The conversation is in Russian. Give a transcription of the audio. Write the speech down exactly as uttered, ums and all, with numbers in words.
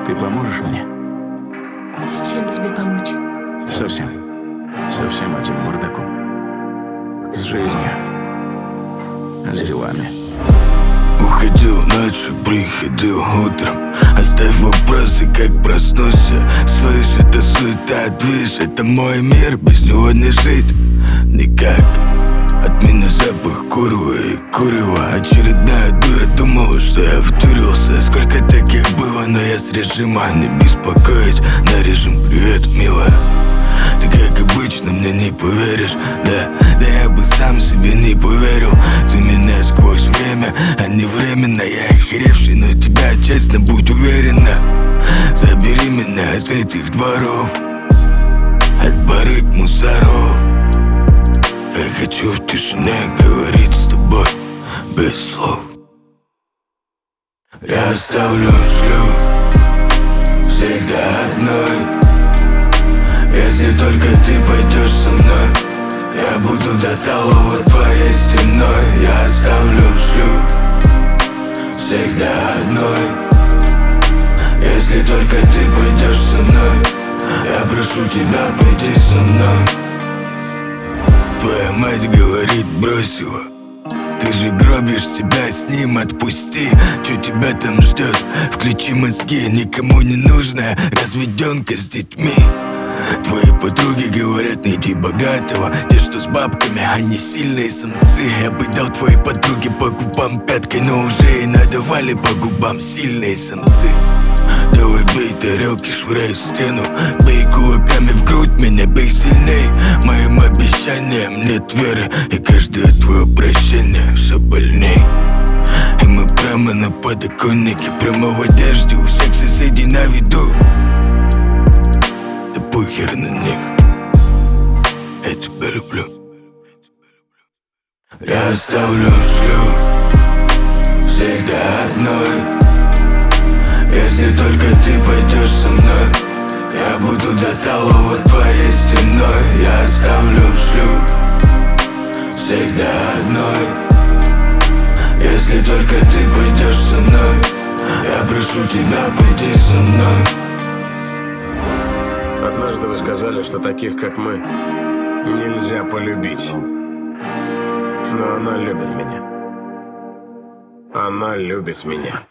Ты поможешь мне? С чем тебе помочь? Совсем. Совсем этим мордаком. С жизнью. С делами. Уходил ночью, приходил утром. Оставь вопросы, как проснулся. Слышь, это суета, движ, это мой мир. Без него не жить никак. От меня запах курва и курева. Очередная дура думала, что я втурился. Сколько таких было, но я с режима не беспокоить. На режим привет, милая. Ты как обычно мне не поверишь, да, да я бы сам себе не поверил. Ты меня сквозь время, а не временно. Я охеревший, но тебя честно, будь уверена. Забери меня от этих дворов, от барыг мусоров. Я хочу в тишине говорить с тобой без слов. Я оставлю шлюх всегда одной. Если только ты пойдешь со мной, я буду до талого твоей стеной. Я оставлю шлюх всегда одной. Если только ты пойдешь со мной, я прошу тебя пойти со мной. Твоя мать говорит, брось его. Ты же гробишь себя с ним, отпусти. Чё тебя там ждет? Включи мозги, никому не нужная разведенка с детьми. Твои подруги говорят, найди богатого. Те, что с бабками, они сильные самцы. Я бы дал твоей подруге по губам пяткой, но уже и надавали по губам сильные самцы. Давай бей тарелки, швыряй в стену. Бей кулаками в грудь, меня бей сильней. Моим обещаниям нет веры, и каждое твое прощение все больней. И мы прямо на подоконнике, прямо в одежде, у всех соседей на виду. Да похер на них, я тебя люблю. Я оставлю шлюх всегда одной. Если только ты пойдешь со мной, я буду до талого твоей стеной. Я оставлю шлюх всегда одной. Если только ты пойдешь со мной, я прошу тебя пойти со мной. Однажды вы сказали, что таких, как мы, нельзя полюбить. Но она любит меня. Она любит меня.